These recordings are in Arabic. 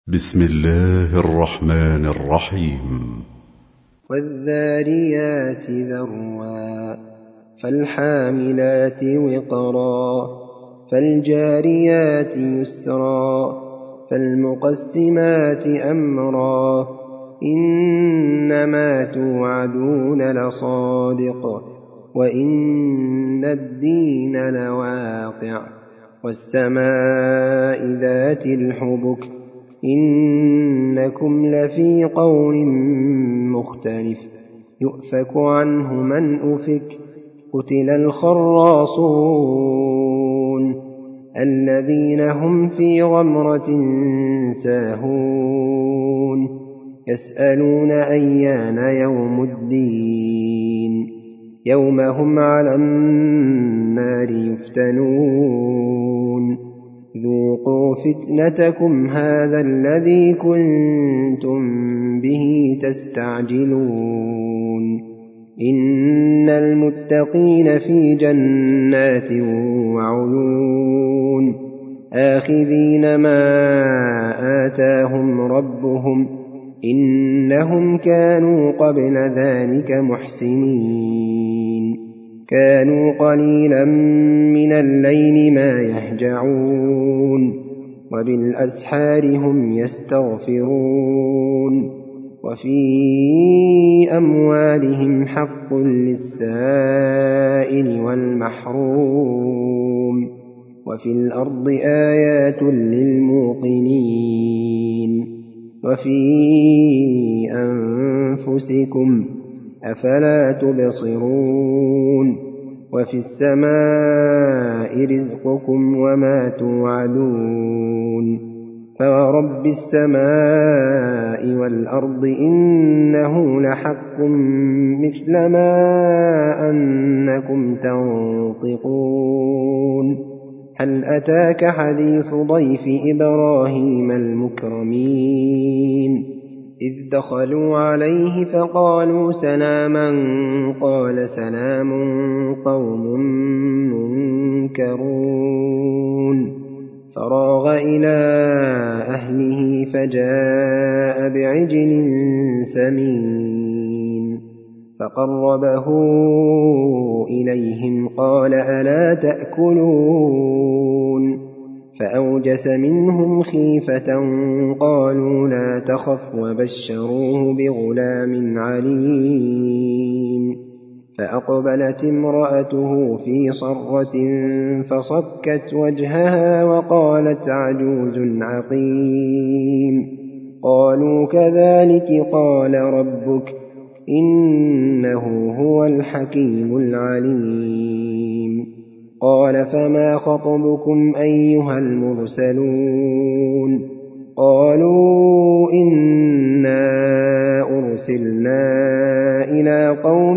بسم الله الرحمن الرحيم. والذاريات ذروا فالحاملات وقرا فالجاريات يسرا فالمقسمات أمرا إنما توعدون لصادق وإن الدين لواقع والسماء ذات الحبك إنكم لفي قول مختلف يؤفك عنه من أفك قتل الخراصون الذين هم في غمرة ساهون يسألون أيان يوم الدين يوم هم على النار يفتنون ذوقوا فتنتكم هذا الذي كنتم به تستعجلون إن المتقين في جنات وعيون آخذين ما آتاهم ربهم إنهم كانوا قبل ذلك محسنين كانوا قليلا من الليل ما يهجعون وبالأسحار هم يستغفرون وفي أموالهم حق للسائل والمحروم وفي الأرض آيات للموقنين وفي أنفسكم أفلا تبصرون وفي السماء رزقكم وما توعدون فورب السماء والأرض إنه لحق مثل ما أنكم تنطقون هل أتاك حديث ضيف إبراهيم المكرمين إذ دخلوا عليه فقالوا سلاما قال سلام قوم منكرون فراغ إلى أهله فجاء بعجل سمين فقربه إليهم قال ألا تأكلون فأوجس منهم خيفة قالوا لا تخف وبشروه بغلام عليم فأقبلت امرأته في صرة فصكت وجهها وقالت عجوز عقيم قالوا كذلك قال ربك إنه هو الحكيم العليم قال فما خطبكم أيها المرسلون قالوا إنا أرسلنا إلى قوم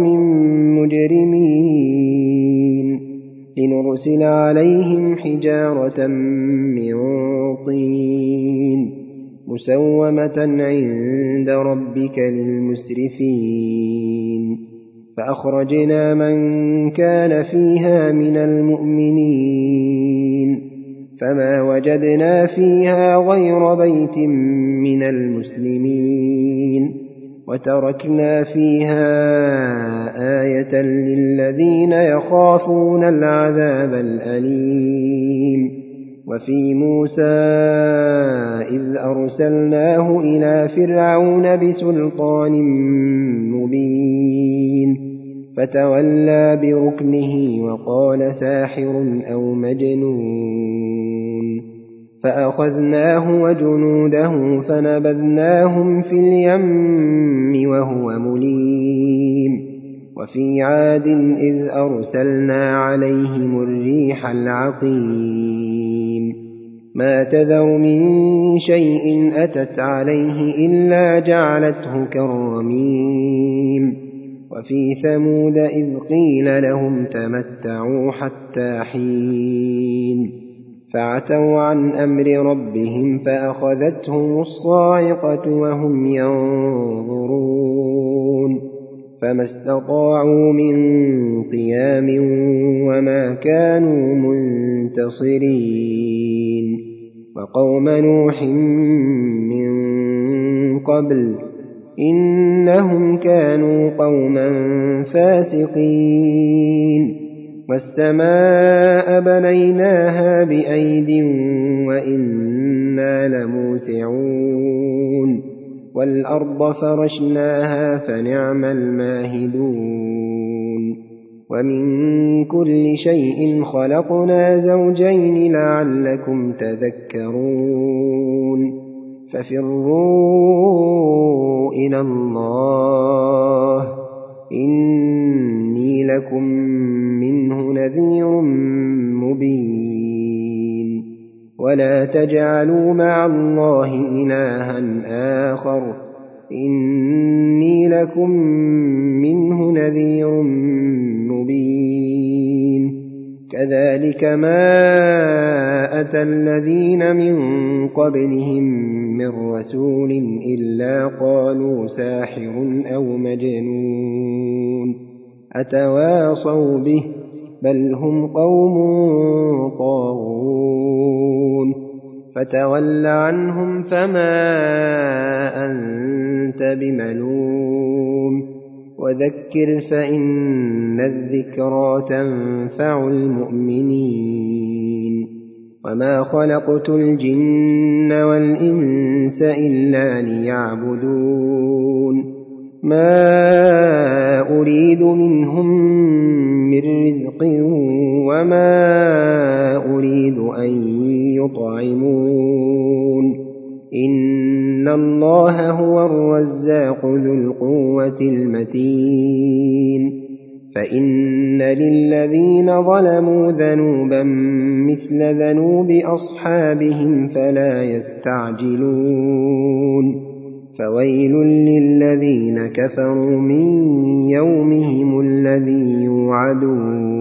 مجرمين لنرسل عليهم حجارة من طين مسومة عند ربك للمسرفين فأخرجنا من كان فيها من المؤمنين فما وجدنا فيها غير بيت من المسلمين وتركنا فيها آية للذين يخافون العذاب الأليم وفي موسى إذ أرسلناه إلى فرعون بسلطان مبين فتولى بركنه وقال ساحر أو مجنون فأخذناه وجنوده فنبذناهم في اليم وهو مليم وفي عاد إذ أرسلنا عليهم الريح العقيم ما تذر من شيء أتت عليه إلا جعلته كالرميم وفي ثمود إذ قيل لهم تمتعوا حتى حين فعتوا عن أمر ربهم فأخذتهم الصاعقة وهم ينظرون فما استطاعوا من قيام وما كانوا منتصرين وقوم نوح من قبل إنهم كانوا قوما فاسقين والسماء بنيناها بأيد وإنا لموسعون والأرض فرشناها فنعم الماهدون ومن كل شيء خلقنا زوجين لعلكم تذكرون ففروا إلى الله إني لكم منه نذير مبين ولا تجعلوا مع الله إلها آخر إني لكم منه نذير مبين كذلك ما أتى الذين من قبلهم من رسول إلا قالوا ساحر أو مجنون أتواصوا به بل هم قوم طاغون فتول عنهم فما أنت بملوم وذكر فإن الذكرى تنفع المؤمنين وما خلقت الجن والإنس إلا ليعبدون ما أريد منهم من رزق وما أريد أن يطعمون إن الله هو الرزاق ذو القوة المتين فإن للذين ظلموا ذنوبا مثل ذنوب أصحابهم فلا يستعجلون فويل للذين كفروا من يومهم الذي يوعدون